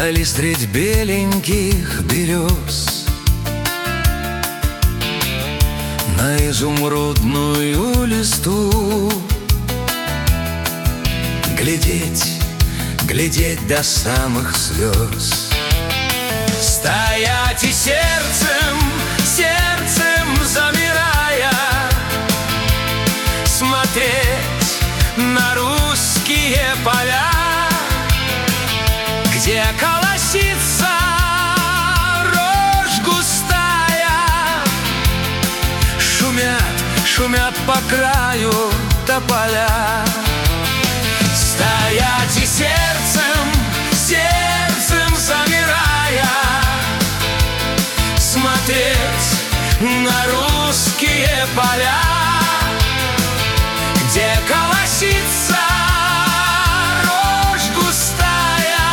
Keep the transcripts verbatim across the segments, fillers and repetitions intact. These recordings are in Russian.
Вдали средь беленьких берез на изумрудную листу глядеть, глядеть до самых слез, стоять и сердцем, сердцем замирая, смотреть на русские поля, где колосится рожь густая. Шумят, шумят по краю тополя. Стоять и сердцем, сердцем замирая, смотреть на русские поля, где колосится рожь густая.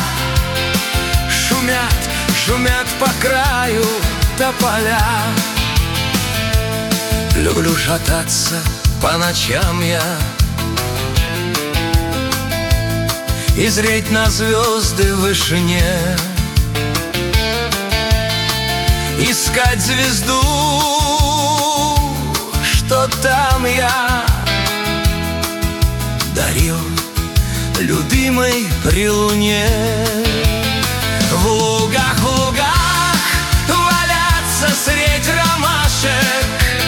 Шумят, шумят по краю тополя. Люблю шататься по ночам я и зреть на звезды в вышине, искать звезду, что там я дарил любимой при луне. В лугах, в лугах валяться средь ромашек,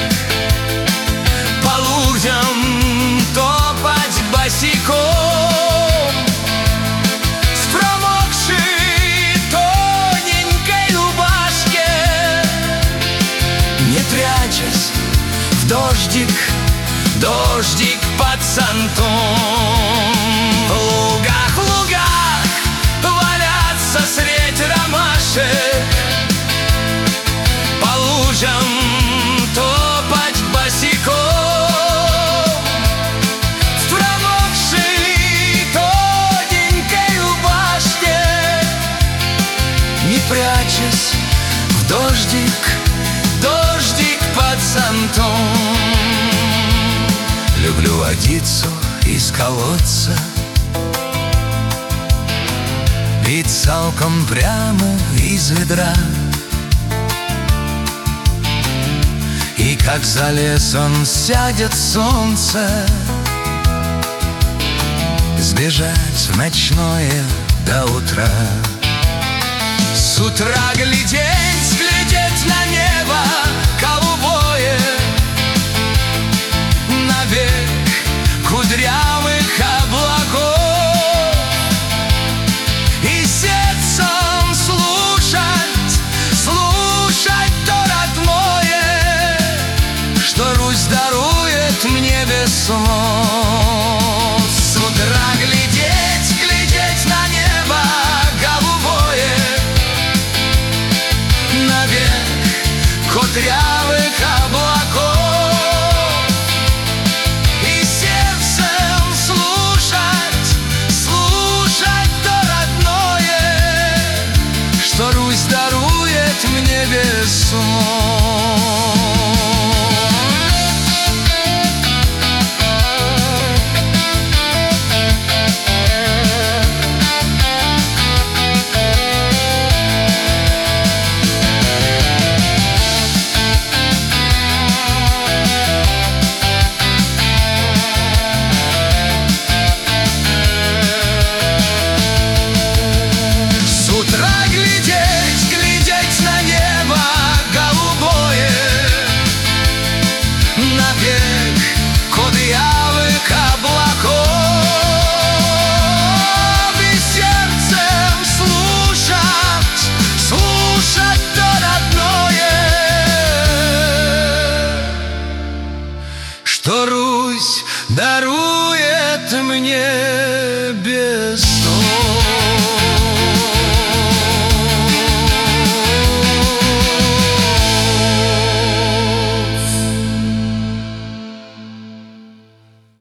по лужам топать босиком, в промокшей тоненькой рубашке, не прячась в дождик, дождик под зонтом. В лугах, в лугах валяться средь ромашек, по лужам топать босиком, в промокшей тоненькой рубашке, не прячась в дождик, дождик под зонтом. Люблю водицу из колодца, пить салком прямо из ведра, и как за лесом сядет солнце, сбежать в ночное до утра. С утра глядеть, глядеть на небо голубое, навек кудрявых облаков, и сердцем слушать, слушать то родное, что Русь дарует мне без слов. С утра глядеть, глядеть на небо голубое, навек кудрявых облаков, и сердцем слушать, слушать то родное, что Русь дарует мне без слов. Что Русь дарует мне